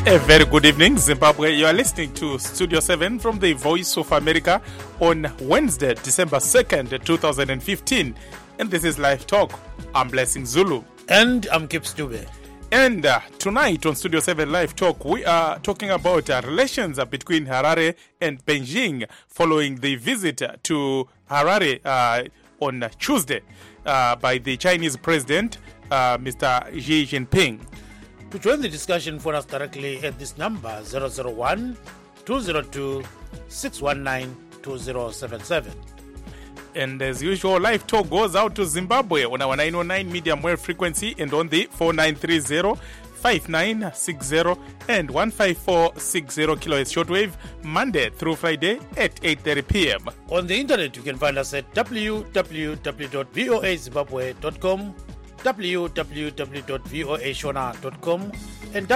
A very good evening, Zimbabwe. You are listening to Studio 7 from the Voice of America on Wednesday, December 2nd, 2015. And this is Live Talk. I'm Blessing Zulu. And I'm Kip Stube. And tonight on Studio 7 Live Talk, we are talking about relations between Harare and Beijing following the visit to Harare on Tuesday by the Chinese President, Mr. Xi Jinping. To join the discussion, phone us directly at this number 001-202-619-2077. And as usual, Live Talk goes out to Zimbabwe on our 909 medium wave frequency and on the 4930, 5960 and 15460 kilohertz shortwave, Monday through Friday at 8:30 p.m. On the internet, you can find us at www.voazimbabwe.com, www.voashona.com, and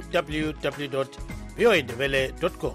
www.voandebele.com.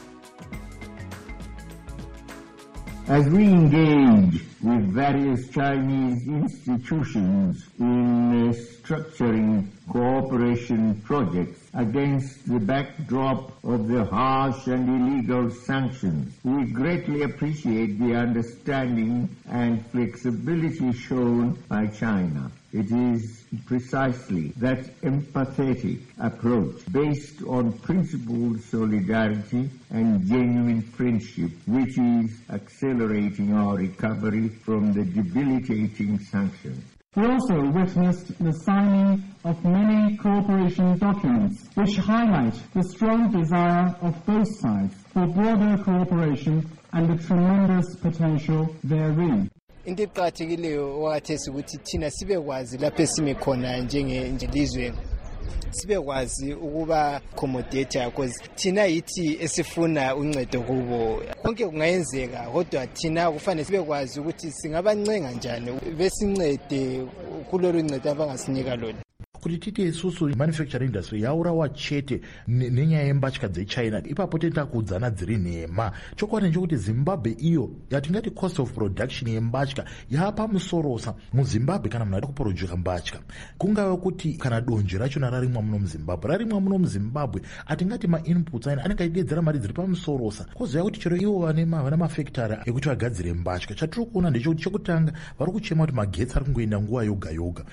As we engage with various Chinese institutions in structuring cooperation projects against the backdrop of the harsh and illegal sanctions, we greatly appreciate the understanding and flexibility shown by China. It is precisely that empathetic approach based on principled solidarity and genuine friendship which is accelerating our recovery from the debilitating sanctions. We also witnessed the signing of many cooperation documents which highlight the strong desire of both sides for broader cooperation and the tremendous potential therein. Into eqhakathekileyo wakhathesi ukuthi thina sibekwazi lapho esime khona njengelizwe sibekwazi ukuba accommodate because thina yithi esifuna uncedo kubo konke kungayenzeka kodwa thina kufanele sibekwazi ukuthi singabancenga njani besincede kulolu ncedo abangasinika lona. Kuti titi isusu manufacturing industry yaurawa chete nenyaya yembatya dzeChina ipapo tenda kudzana dziri nhema chokwadi nchokuti Zimbabwe iyo yatingati cost of production yembatya yapamusorosa muZimbabwe kana munhu ari kuproduce mbatya kungava kuti kana donje rachona rarimwa muno muZimbabwe atingati mainputs aina anenge aidedzera mari dziri pamusorosa kozoya kuti chero ivo vana mafactory ekuti vagadzire mbatya chatiri kuona ndechekuti chekutanga vari kuchema kuti magetsi ari kungoenda nguva yoga yoga.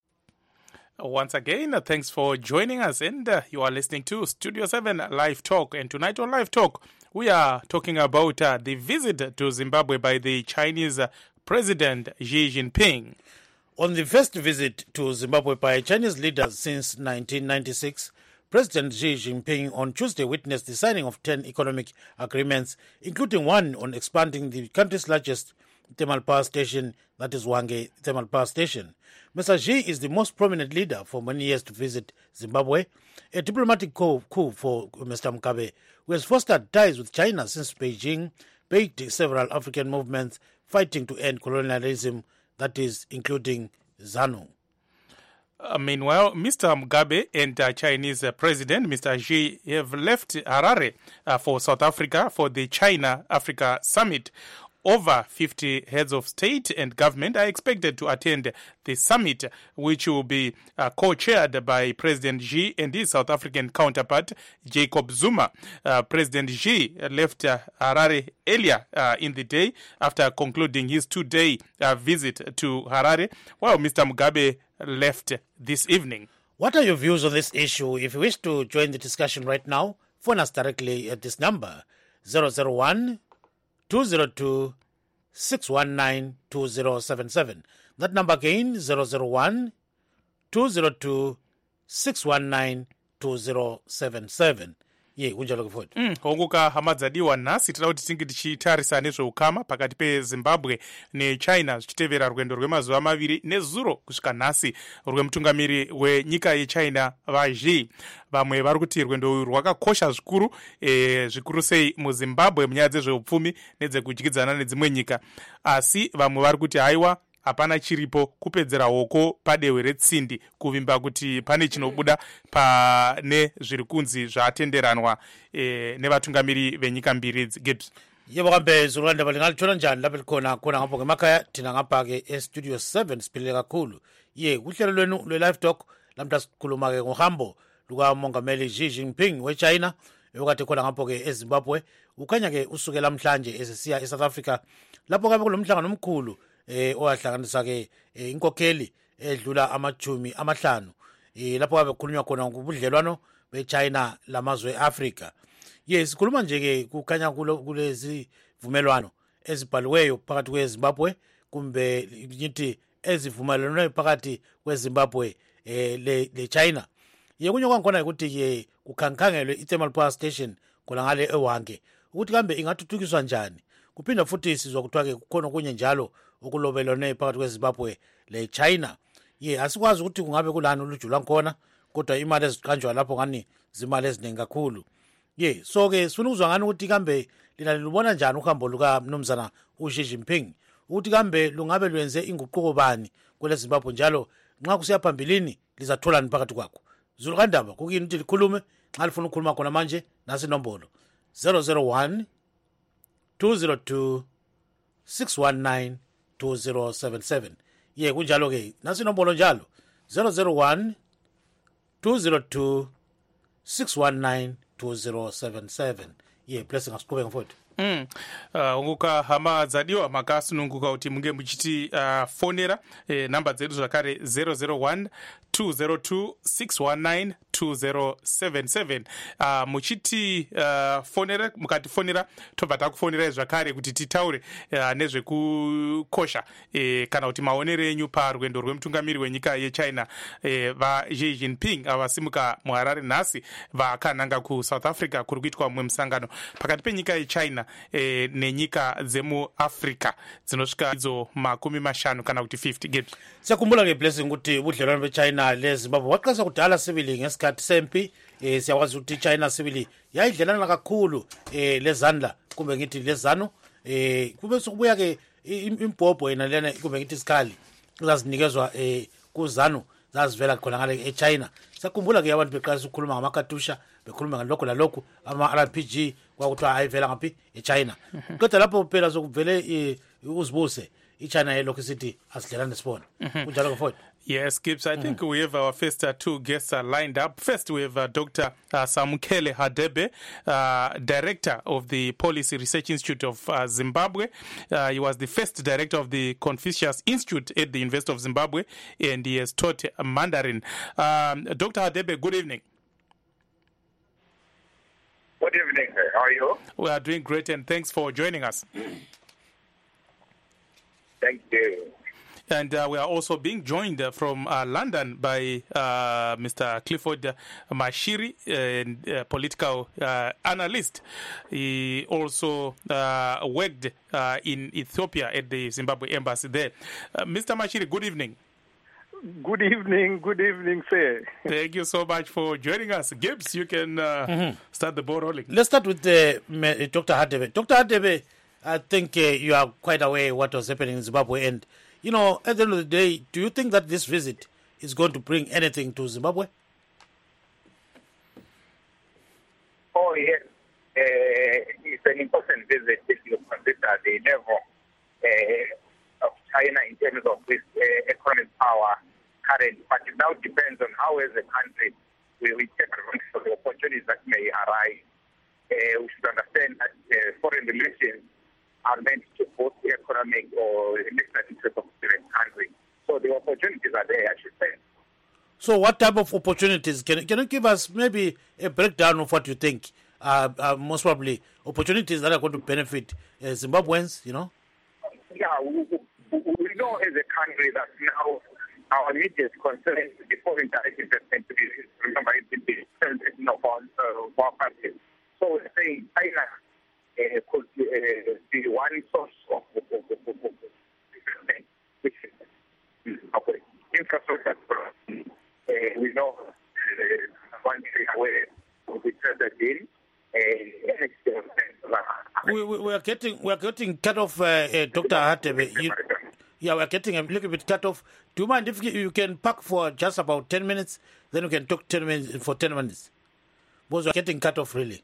Once again, thanks for joining us, and you are listening to Studio 7 Live Talk. And tonight on Live Talk, we are talking about the visit to Zimbabwe by the Chinese President Xi Jinping. On the first visit to Zimbabwe by Chinese leaders since 1996, President Xi Jinping on Tuesday witnessed the signing of 10 economic agreements, including one on expanding the country's largest thermal power station, that is Hwange Thermal Power Station. Mr. Xi is the most prominent leader for many years to visit Zimbabwe, a diplomatic coup for Mr. Mugabe, who has fostered ties with China since Beijing backed several African movements fighting to end colonialism, that is, including ZANU. Meanwhile, Mr. Mugabe and Chinese President Mr. Xi have left Harare for South Africa for the China-Africa Summit. Over 50 heads of state and government are expected to attend the summit, which will be co-chaired by President Xi and his South African counterpart, Jacob Zuma. President Xi left Harare earlier in the day after concluding his two-day visit to Harare, while Mr. Mugabe left this evening. What are your views on this issue? If you wish to join the discussion right now, phone us directly at this number, 001-202-619-2077. That number again, 001-202-619-2077. Ye, kunjalo kufuthi. Honguka hamadzadiwa nhasi tinoda kuti tinge tichitarisa nezveukama pakati peZimbabwe neChina zvichitevera rwendo rwemazuva maviri nezuro kusvika nhasi rwemutungamiri wenyika yeChina vaXi. Vamwe vari kuti rwendo rwakakosha zvikuru, zvikuru sei muZimbabwe munyaya dzezveupfumi nedzekudyidzana nedzimwe nyika. Asi vamwe vari kuti haiwa hapana chiripo kupedzera hoko padehwe retsindi kuvimba kuti pane chinobuda pane zviri kunzi zvatenderanwa nevatungamiri venyika mbiri Gibbs. Yebo kambe Zulanda balingalithola njani lapha likhona ngapho ngemakhaya thina ngapha ke Studio 7 siphile kakhulu. Ye kuhlelo lwenu lwe Live Talk lamhla sikhuluma ke ngohambo lukamongameli Xi Jinping weChina okade khona ngapho-ke eZimbabwe ukhanya-ke usuke lamhlanje esesiya eSouth Africa lapho kabe kulomhlangano omkhulu owahlanganisa-ke inkokheli edlula amajumi amahlanu lapho kabe kukhulunywa khona ngobudlelwano beChina lamazwe e-Africa. Yes, sikhuluma nje-ke kukhanya kulezi vumelwano ezibhaliweyo phakathi kweZimbabwe kumbe ngithi ezivumelwano phakathi kweZimbabwe le-China. Kunye kwangikhona ukuthi kukhankhangelwe i-thermal power station khona ngale eWange ukuthi kambe ingathuthukiswa njani. Kuphinda futhi sizwa kuthiwa-ke kukhona kunye njalo okulobelwane phakathi kweZimbabwe le-China. Asikwazi ukuthi kungabe kulani uluju lwakhona kodwa imali eziqanjwa lapho ngani zimali eziningi kakhulu. So-ke sifuna ukuzwa ngani ukuthi kambe lina lubona njani uhambo lukamnumzana uXi Jinping ukuthi kambe lungabe lwenze inguquko bani kwele Zimbabwe njalo nxa kusiya phambilini lizatholani phakathi kwakho. Zulu kaNdaba kukini ukuthi likhulume nxa lifuna ukukhuluma khona manje nasi inombolo 001 202 619 2077. Kunjalo-ke nasi inombolo njalo 001 202 619 2077. Blessing asiqhubeke mfowethu. Unguka hama zadiwa makasununguka kuti munge muchiti fonera namba dzedu zvakare 001 202 619 2077. Muchiti fonera mukatifonera tobva takufonera zvakare kuti titaure nezvekukosha kana kuti maonero enyu parwendo rwemutungamiri wenyika yeChina vaXi Jinping avasimuka muHarare nhasi vakananga kuSouth Africa kuri kuitwa mumwe musangano pakati penyika yeChina nenyika dzemuAfrica dzinosvika idzo 50 kana kuti 50. Siyakumbula-ke Blessing ukuthi ubudlelwano beChina leZimbabwe waqalisa kudala sibili ngesikhathi sempi. Siyakwazi ukuthi iChina sibili yayidlelana kakhulu lezandla kumbe ngithi lezano kube sokubuya-ke imbhobho yena lena kumbe ngithi isikhali zazinikezwa kuzanu zazivela khona ngale eChina. Sakhumbula-ke abantu beqalisa ukukhuluma ngamaKatusha bekhuluma ngalokho lalokhu ama-RPG kwakuthiwa ayivela ngaphi eChina. Kodwa lapho phela sokuvele uzibuse iChina yelokhu isithi asidlelane sibona. Kunjalo mfowethu. Yes, Gibbs, I think we have our first two guests lined up. First, we have Dr. Samukele Hadebe, Director of the Policy Research Institute of Zimbabwe. He was the first director of the Confucius Institute at the University of Zimbabwe, and he has taught Mandarin. Dr. Hadebe, good evening. Good evening, sir. How are you? We are doing great, and thanks for joining us. Thank you. And we are also being joined from London by Mr. Clifford Mashiri, political analyst. He also worked in Ethiopia at the Zimbabwe embassy there. Mr. Mashiri, good evening. Good evening, sir. Thank you so much for joining us. Gibbs, you can start the ball rolling. Let's start with Dr. Hadebe. Dr. Hadebe, I think you are quite aware what was happening in Zimbabwe, and at the end of the day, do you think that this visit is going to bring anything to Zimbabwe? Oh, yes. It's an important visit if you consider the level of China in terms of this economic power currently. But it now depends on how, as a country, we take advantage of the opportunities that may arise. We should understand that foreign relations are meant to boost the economic or national interest of the country. So the opportunities are there, I should say. So what type of opportunities? Can you give us maybe a breakdown of what you think are most probably opportunities that are going to benefit Zimbabweans, Yeah, we know as a country that now our immediate concern is the foreign direct investment. Remember, it's the of our country. So we're saying China could be one source of investment, which is infrastructure. We know one area where we interested in. We are getting cut off, Dr. Hadebe. We are getting a little bit cut off. Do you mind if you can pack for just about 10 minutes? Then we can talk 10 minutes for 10 minutes. Because we are getting cut off, really.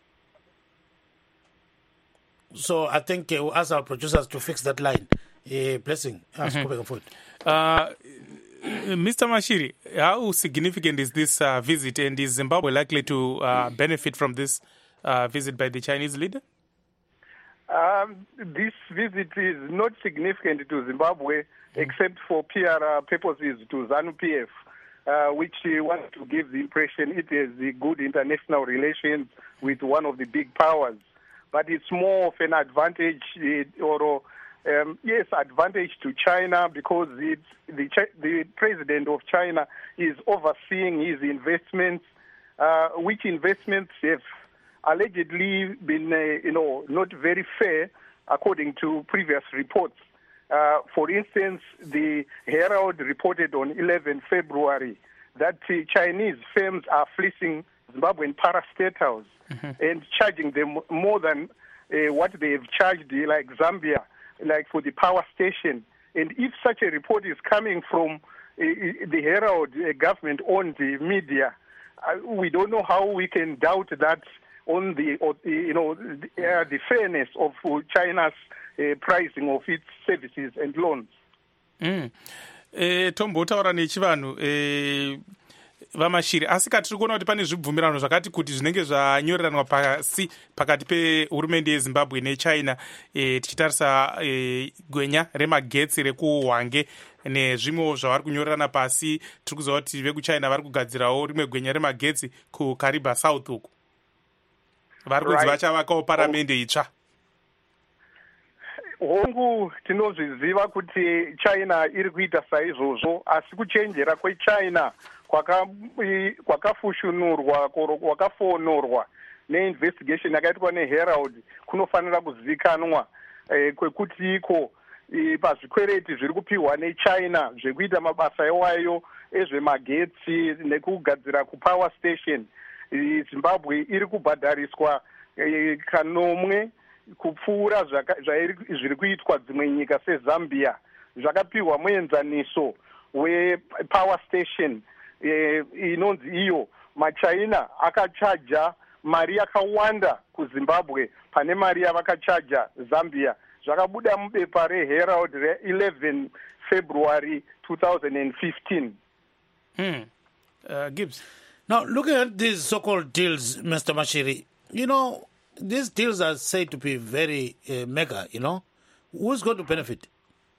So I think we'll ask our producers to fix that line. Blessing. Mr. Mashiri, how significant is this visit, and is Zimbabwe likely to benefit from this visit by the Chinese leader? This visit is not significant to Zimbabwe, except for PR purposes to ZANU-PF, which wants to give the impression it has good international relations with one of the big powers. But it's more of an advantage, advantage to China, because the president of China is overseeing his investments, which investments have allegedly been, not very fair, according to previous reports. For instance, the Herald reported on 11 February that Chinese firms are fleecing Zimbabwean parastatals and charging them more than what they have charged, like Zambia, like for the power station. And if such a report is coming from the Herald, government-owned media, we don't know how we can doubt that on the fairness of China's pricing of its services and loans. Tombotaura nechivanhu vamashiri asi kati tiri kuona kuti pane zvibvumirano zvakati kuti zvinenge zvanyoreranwa pasi pakati pehurumende yeZimbabwe neChina, tichitarisa gwenya remagetsi rekuhwange nezvimwewo zvavari kunyorerana pasi. Tiri kuziva kuti vekuChina vari kugadzirawo rimwe gwenya remagetsi kuKariba South uku, vari kunzi vachavakawo paramende itsva. Hongu tinozviziva kuti China iri kuita saizvozvo, asi kuchenjera kweChina kwakafushunurwa, kwakafonorwa neinvestigation yakaitwa neHerald kunofanira kuzivikanwa, kwekuti iko pazvikwereti zviri kupiwa neChina zvekuita mabasa iwayo ezvemagetsi nekugadzira kupower station, Zimbabwe iri kubhadhariswa kanomwe kupfuura zviri kuitwa dzimwe nyika seZambia. Zvakapiwa muenzaniso wepower station inonzi iyo maChina akachaja mari yakawanda kuZimbabwe pane mari yavakachaja Zambia. Zvakabuda mubepa reHerald re-11 February 2015. Gibbs. Now, looking at these so-called deals, Mr. Mashiri, these deals are said to be very mega, Who's going to benefit?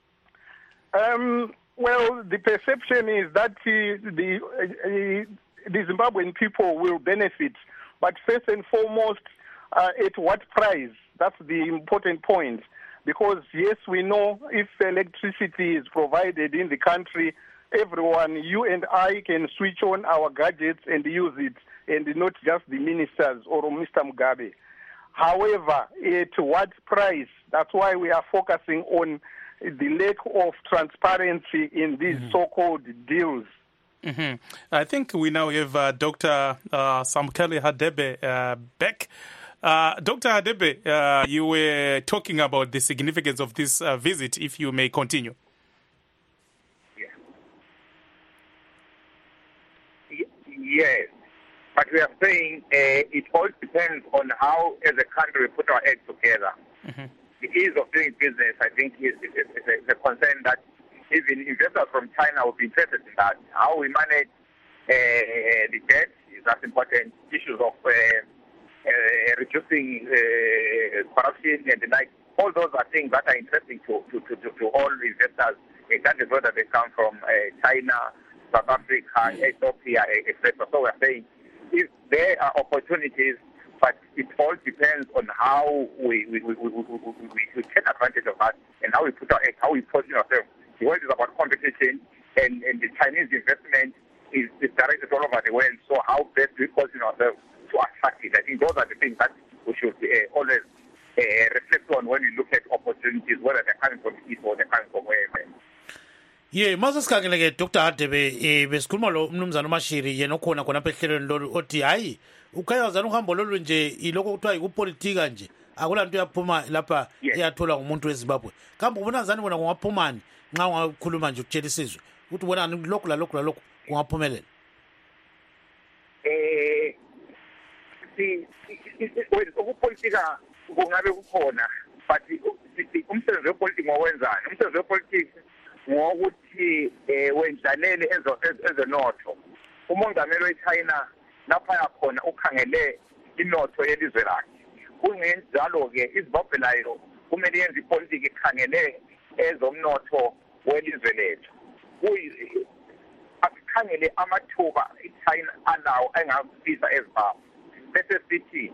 Well, the perception is that the Zimbabwean people will benefit, but first and foremost, at what price? That's the important point. Because, yes, we know if electricity is provided in the country, everyone, you and I, can switch on our gadgets and use it, and not just the ministers or Mr. Mugabe. However, at what price? That's why we are focusing on the lack of transparency in these so-called deals. I think we now have Dr. Samkeli Hadebe back. Dr. Hadebe, you were talking about the significance of this visit, if you may continue. Yes, but we are saying it all depends on how, as a country, we put our heads together. The ease of doing business, I think, is a concern that even investors from China will be interested in that. How we manage the debt is as important. Issues of reducing corruption and the like. All those are things that are interesting to all investors, regardless whether they come from China, South Africa, Ethiopia, etc. So we're saying if there are opportunities, but it all depends on how we take advantage of that and how we put our eggs, how we position ourselves. The world is about competition, and the Chinese investment is directed all over the world. So how best we position ourselves to attract it? I think those are the things that we should always reflect on when we look at opportunities, whether they're coming from the east or they're coming from wherever. Masasikhangele Dr. Hadebe besikhuluma lo mnumzana uMashiri yena okhona khona phehlelweni lolu othi hayi ukhayazana uhambo lolu nje iloko kuthiwa ikupolitika nje akulanto yaphuma lapha eyathola ngumuntu weZimbabwe. Kambe ubona zani bona kungaphumani nxa ungakhuluma nje ukutshela isizwe ukuthi bona lokhu lalokhu kungaphumelela? Ukupolitika kungabe kukhona, but umsebenzi wepolitiki ngowenzani? Umsebenzi wepolitiki ngokuthi wenza angadaleli ezenotho. Umongameli weChina lapha yakhona ukhangele inotho yelizwe lakhe. Kungenjalo ke iZimbabwe layo kumele yenze ipolitiki ikhangele ezomnotho welizwe lethu. Akukhangele amathuba iChina alawo engakufisa eZimbabwe. Bese sithi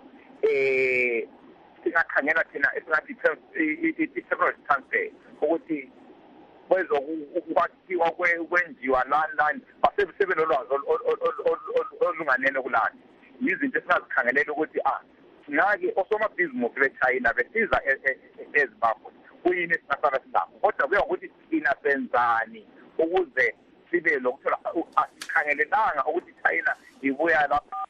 singakhangela thina esingathi i-technology transfer ukuthi kwezokwakhiwa kwenziwa lani basebenzise nolwazi olunganele kulani. Izinto esingazikhangelela ukuthi nake osomabhizinisi beChina besiza eZimbabwe kuyini esingasala sinakho kodwa kuya ukuthi inasenzani ukuze sibe lokuthola asikhangelelanga ukuthi China ibuya lapha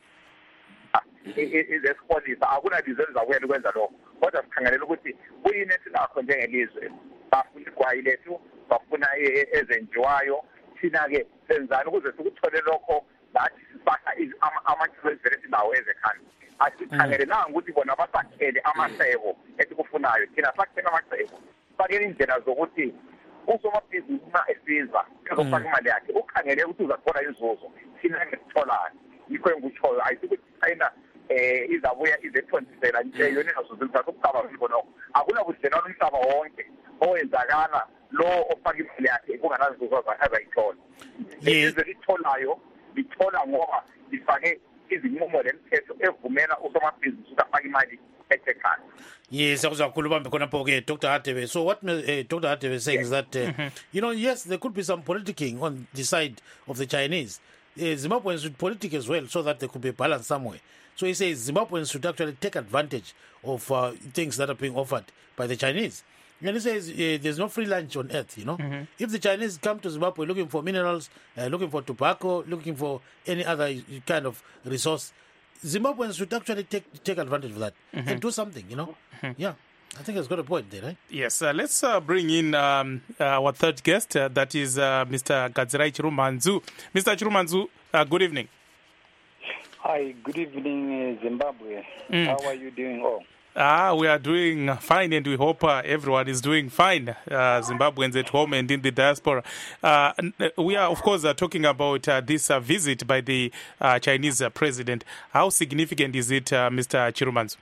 izesikolisa akunalizo elizakuyela ukwenza lokho kodwa sikhangelela ukuthi kuyini esinakho njengelizwe bafuna igwayi lethu bafuna ezenjiwayo thina-ke senzani ukuze sikuthole lokho lathi sifaka ama-materials vele sinawo ezekhaya asikhangelelanga ukuthi bona basakhele amacebo esikufunayo thina sakhele amacebo fakele indlela zokuthi usomabhizinisi uma esiza ezofaka imali yakhe ukhangele ukuthi uzathola inzuzo thina-ke sitholani yikho engikutshoyo ayisukuthi China izabuya izethontisela nje yona ingazuzisa ukucaba ngibonoko akunabudlelwano umhlaba wonke owenzakala lo ofaka imali yakhe kungananzuzo azayithola izwe litholayo lithola ngoba lifake izinqumo lemithetho evumela usomabhizinisi ukuthi afake imali esekhaya. Yes, Dr. Hadebe. So what Dr. Hadebe is saying is that, yes, there could be some politicking on the side of the Chinese. Zimbabweans should politic as well so that there could be a balance somewhere. So he says Zimbabweans should actually take advantage of things that are being offered by the Chinese. And he says there's no free lunch on earth, If the Chinese come to Zimbabwe looking for minerals, looking for tobacco, looking for any other kind of resource, Zimbabweans should actually take advantage of that and do something, Yeah, I think it's got a point there, right? Yes, let's bring in our third guest, that is Mr. Gadzirai Chirumanzu. Mr. Chirumanzu, good evening. Hi, good evening, Zimbabwe. How are you doing all? We are doing fine, and we hope everyone is doing fine, Zimbabweans at home and in the diaspora. We are, of course, talking about this visit by the Chinese president. How significant is it, Mr. Chirumanzu?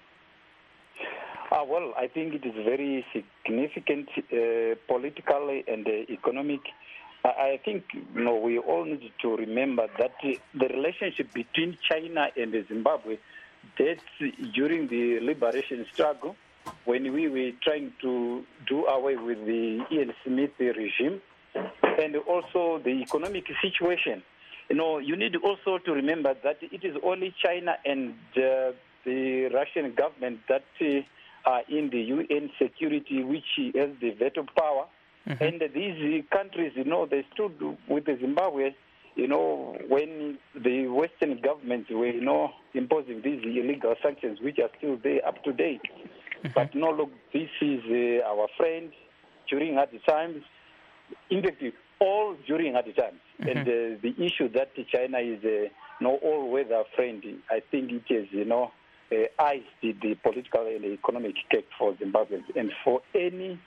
Well, I think it is very significant politically and economic. I think we all need to remember that the relationship between China and Zimbabwe dates during the liberation struggle when we were trying to do away with the Ian Smith regime and also the economic situation. You need also to remember that it is only China and the Russian government that are in the UN security, which has the veto power. And these countries, they stood with the Zimbabwe, when the Western governments were, imposing these illegal sanctions, which are still there up to date. But look, this is our friend during hard times. In fact, all during hard times. And the issue that China is all-weather friend, I think it is, iced the political and economic cake for Zimbabweans. And for any,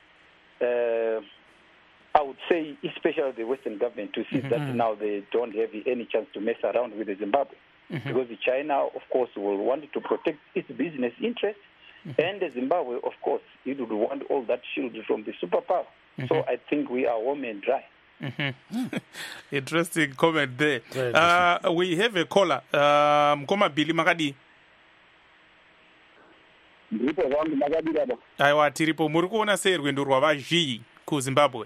I would say, especially the Western government, to see that now they don't have any chance to mess around with the Zimbabwe. Because China, of course, will want to protect its business interests. And the Zimbabwe, of course, it would want all that shield from the superpower. So I think we are warm and dry. Interesting comment there. We have a caller. Mkoma Billy Makadi. Aiwa tiripo muri kuona sei rwendo rwavazhii kuZimbabwe?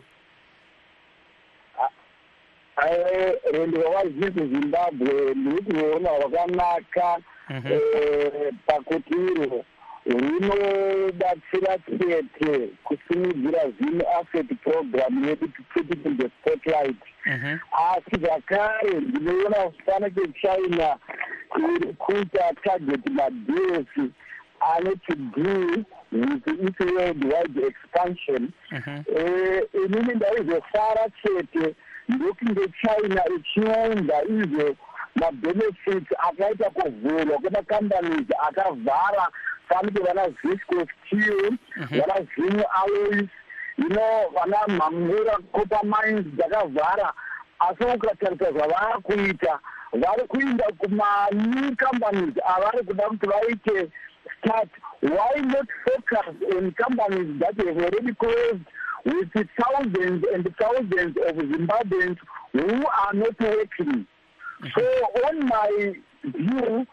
Rwendo rwavazhii kuZimbabwe ndiri kuona rwakanaka pakuti iro rinobatsira chete kusimudzira zvinhu asset program yedu to put it in the spotlight. Asi zvakare ndinoona kufana kweChina iri kuita target madeals ane to do with its worldwide expansion. Inini ndaizofara chete ndokunge China ichiunza izvo mabenefits akaita kuvhurwa kwemacompanies akavhara fanike vana Visco Steel, vana Zimwe Alloys, vana Mamura Copper Mines dzakavhara asi ukatarisa zvavari kuita vari kuinda kuma-new companies avari kuda kuti vaite start. Why not focus on companies that have already closed with thousands and thousands of Zimbabweans who are not working? So on my view,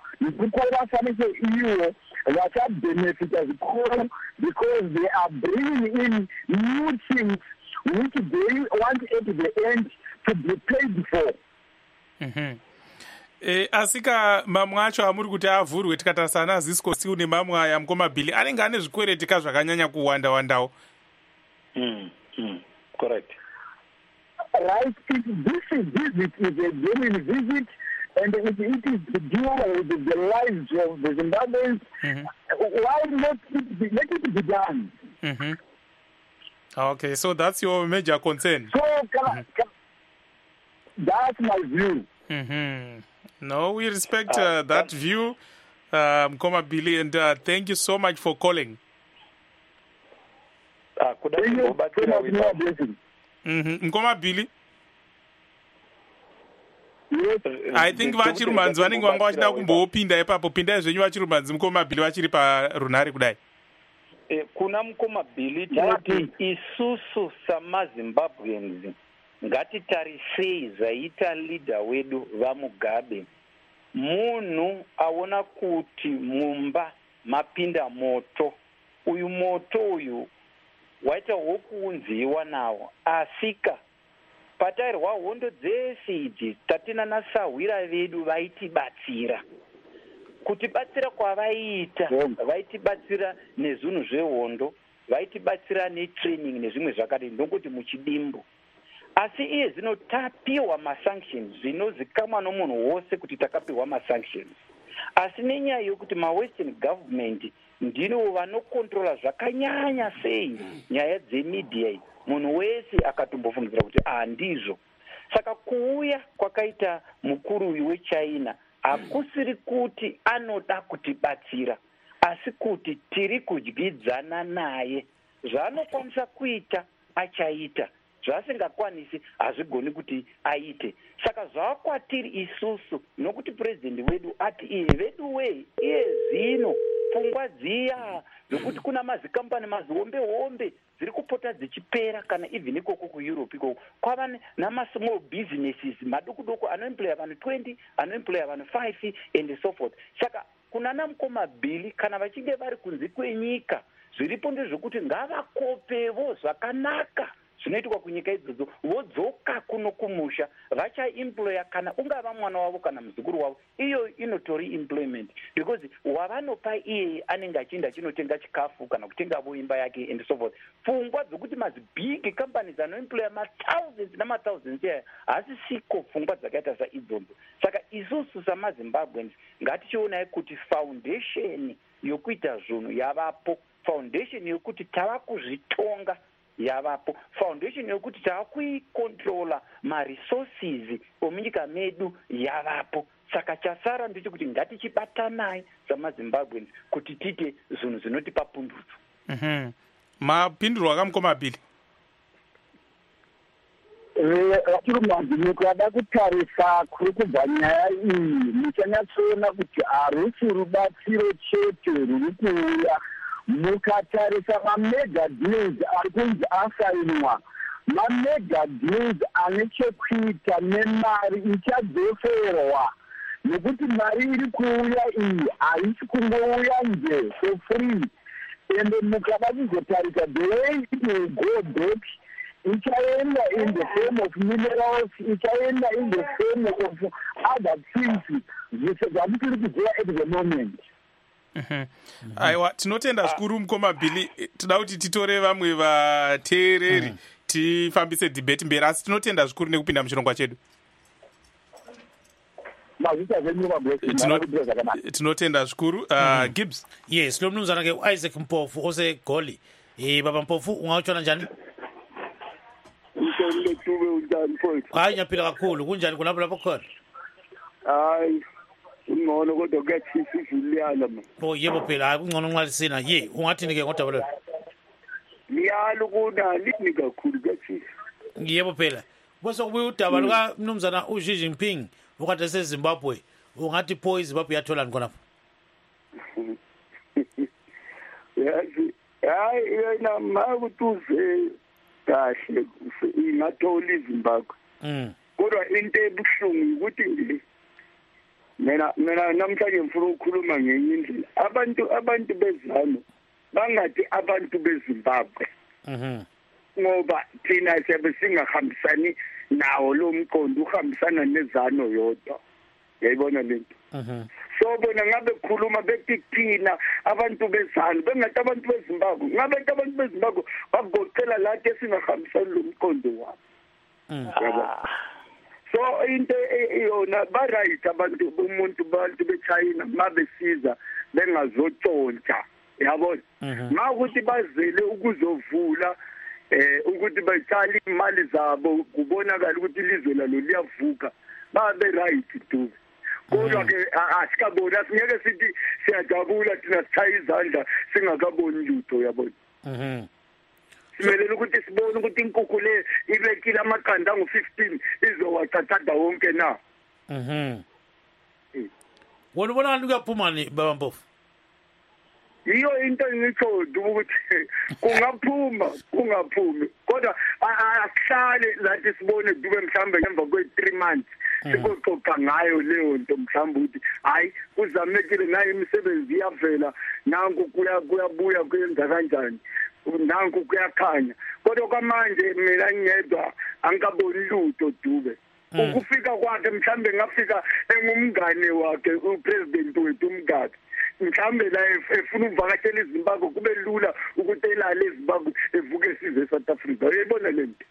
that are benefit as core because they are bringing in new things which they want at the end to be paid for. Asika mamwe acho amuri kuti avhurwe tikatarisa ana Zisco une mamwe aya mukomabhili anenge ane zvikweretika zvakanyanya kuwanda-wandawo. Correct. Right, this visit is a genuine visit, and it is to deal with the lives of the Zimbabweans. Why not let it be done? Okay, so that's your major concern. So that's my view. No, we respect that view, Mkomabhili, and thank you so much for calling. Mkomabhili? I think vachirumanzi vanenge vanga vachida kumbopinda ipapo. Pindai zvenyu vachirumanzi Mkomabhili vachiri parunhare kudai. Kuna Mkomabhili tinoti isusu samaZimbabweans ngatitarisei zvaita leader wedu vaMugabe. Munhu aona kuti mumba mapinda moto. Uyu moto uyu waita wokuunziwa nawo. Asika patairwa hondo dzese idzi tatina nasahwira vedu vaitibatsira. Kutibatsira kwavaiita vaitibatsira nezvinhu zvehondo, vaitibatsira netraining nezvimwe zvakadai ndokuti muchidimbu. Asi iye zvino tapiwa masanctions zvinozikamwa nomunhu wose kuti takapiwa masanctions. Asi nenyaya yokuti mawestern government ndino vanokontrola zvakanyanya sei nyaya dzemedia, munhu wese akatombofungidzira kuti handizvo. Saka kuuya kwakaita mukuru uyu weChina hakusiri kuti anoda kutibatsira, asi kuti tiri kudyidzana naye. Zvaanokwanisa kuita achaita, zvasingakwanisi hazvigoni kuti aite. Saka zvaakwatiri isusu nokuti president wedu ati iye vedu we iye zvino pfungwa dziya zvokuti kuna mazikampani mazihombe dziri kupota dzichipera kana even ikoko kuEurope ikoko kwava namasmall businesses madoko anoemploya vanhu 20 anoemploya vanhu 5 and so forth. Saka kuna naMkomabhili kana vachinge vari kunze kwenyika zviripo ndezvokuti ngavakopevo zvakanaka zvinoitwa kunyika idzodzo vodzoka kuno kumusha vachaemploya kana ungava mwana wavo kana muzukuru wavo. Iyo inotori employment because wavanopa iye anenge achienda achinotenga chikafu kana kutengavo imba yake and so forth. Pfungwa dzokuti mazibig companies anoemploya mathousands namathousands aya hasisiko pfungwa dzakaita saidzodzo. Saka isusu samaZimbabweans ngatichionai kuti foundation yokuita zvinhu yavapo, foundation yokuti tava kuzvitonga yavapo, foundation yokuti taakuikontrola maresources omunyika medu yavapo. Saka chasara ndechekuti ngatichibatanai samaZimbabweans kuti tiite zvinhu zvinotipa pundutso. Mapindurwa kaMkomabhili? Vachirumanzi mukada kutarisa kuri kubva nyaya iyi muchanyatsoona kuti harusi rubatsiro chete ruri kuuya. Mukatarisa mamega deals ari kunzi asainwa, mamega deals ane chekuita nemari ichadzoserwa, nekuti mari iri kuuya iyi haisi kungouya nje for free. Ende mukada kuzotarisa the way it will go back, ichaenda in the form of minerals, ichaenda in the form of other things zvamutiri kuziva at the moment. Aiwa, tinotenda zvikuru Mkomabhili. Tinoda kuti titore vamwe vateereri tifambise debate mberi, asi tinotenda zvikuru nekupinda muchirongwa chedu. Tinotenda zvikuru. Gibbs. Yes, lo mnumzana ke Isaac Mpofu oseGoli. Baba Mpofu ungawutshona njani? Hayi nyaphila kakhulu. Kunjani kulapho lapho khona? Hayi ungcono kodwa kuyachisa izuliyana ma. Oh yebo phela hayi kungcono unqalisina. Ungathini ke ngodaba lo? Liyalo kuna lini kakhulu kuyachisa. Yebo phela. bese kubuya udaba luka mnumzana uXi Jinping ukade seZimbabwe ungathi pho iZimbabwe yatholani khonapho yazi hayi yena makutuze kahle ingathola iZimbabwe kodwa into ebuhlungu ukuthi nje mina namhlanje ngifuna ukukhuluma ngenye indlela abantu bezano bangathi abantu beZimbabwe ngoba thina siyabe singahambisani nawo lo mqondo uhambisana nezano yodwa yayibona lento so bona ngabe khuluma bethi thina abantu bezano bengathi abantu beZimbabwe ngabe abantu beZimbabwe bagoqela lathi esingahambisani lo mqondo wabo yabo so into yona ba right abantu bantu beChina mabesiza bengazotshontsha yabona mawukuthi bazele ukuzovula ukuthi bayitshala imali zabo kubonakala ukuthi ilizwe lalo liyavuka babe right duze kodwa ke asikabona singeke sithi siyajabula thina sithaya izandla singakaboni lutho yabona simele ukuthi sibone ukuthi inkukhu le ibekile amaqanda ngo15 izowacatha wonke na wona bona ukuyaphumani baba Mpofu iyo into engitsho ukuthi kungaphumi kodwa akuhlale lathi sibone dube mhlambe ngemva kwe3 months sikoxoxa ngayo leyo nto mhlambe ukuthi hayi kuzamekile nayo imisebenzi iyavela nanku kuyabuya kuyenza kanjani nanku kuyakhanya kodwa kwamanje mina ngedwa angikaboni lutho dube ukufika kwakhe mhlambe ngafika engumngane wakhe upresident wethu umkakhe mhlambe la efuna ukuvakashela iZimbabwe kube lula ukuthi elale eZimbabwe evuke size eSouth Africa uyibona lento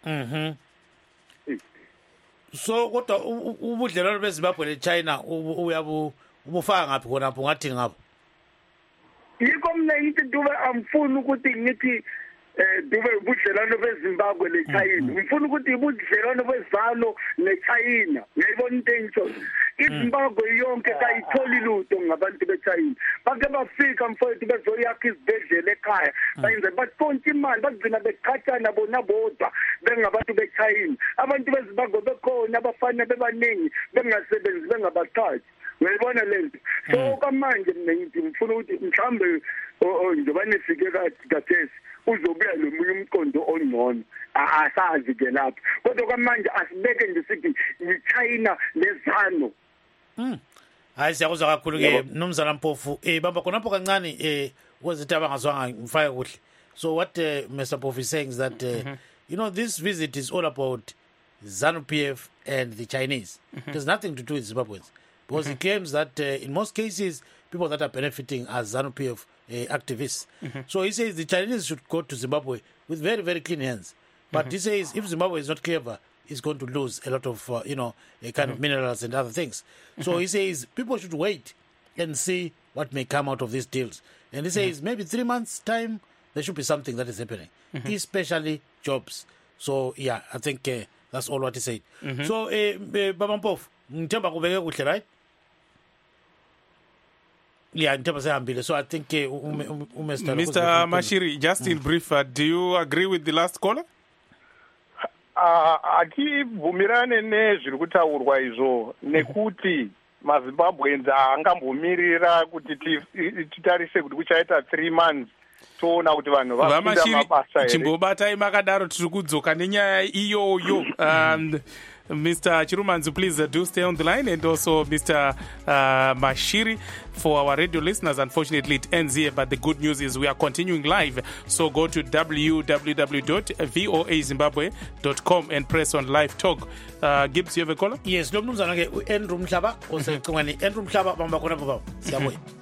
so kodwa ubudlelwano beZimbabwe neChina ubufaka ngaphi khonapho ngathi ngapho yiko mina ngithi dube amfuni ukuthi ngithi dube ubudlelwano beZimbabwe neChina ngifuna ukuthi ubudlelwano bezano neChina ngiyibona into engitsho iZimbabwe yonke kayitholi lutho ngabantu beChina bake bafika mfowethu bezoyakha izibhedlela ekhaya bayenze bathonta imali bagcina beqhathana bona bodwa bengabantu beChina abantu beZimbabwe bekhona abafana bebaningi bengasebenzi bengabaqhathi uyibona lento so kamanje mina ngithi ngifuna ukuthi mhlambe njengoba nifike kathesi uzobuya lomunye umqondo ongcono asazi ke lapho kodwa kwamanje asibeke nje sithi yiChina lezano hayi siyakuzwa kakhulu ke mnumzana Mpofu baba khonapho kancane wezithi abangazwanga ngifake kuhle so what Mr. Mpofu is saying is that you know this visit is all about ZANU-PF and the Chinese. It has nothing to do with Zimbabweans because he claims that in most cases people that are benefiting are ZANU-PF activists. So he says the Chinese should go to Zimbabwe with very, very clean hands. But he says if Zimbabwe is not clever, it's going to lose a lot of, a kind of minerals and other things. So he says people should wait and see what may come out of these deals. And he says maybe 3 months' time, there should be something that is happening, especially jobs. So, yeah, I think that's all what he said. So, Baba Mpofu, ngithemba kubeke kuhle, right? Yeah, so I think Mr. Mashiri, just in brief, do you agree with the last caller? Akibvumirane nezviri kutaurwa izvo nekuti maZimbabweans angambomirira kuti titarise kuti kuchaita 3 months toona kuti vanhu vapinda mabasa here. Chimbobatai makadaro tiri kudzoka nenyaya iyoyo. Mr. Chirumanzu, please do stay on the line, and also Mr. Mashiri. For our radio listeners, unfortunately it ends here, but the good news is we are continuing live. So go to www.voazimbabwe.com and press on live talk. Gibbs, you have a caller? Yes, Andrew Mhlaba, Andrew Mhlaba, bamba khona baba. Siyabonga.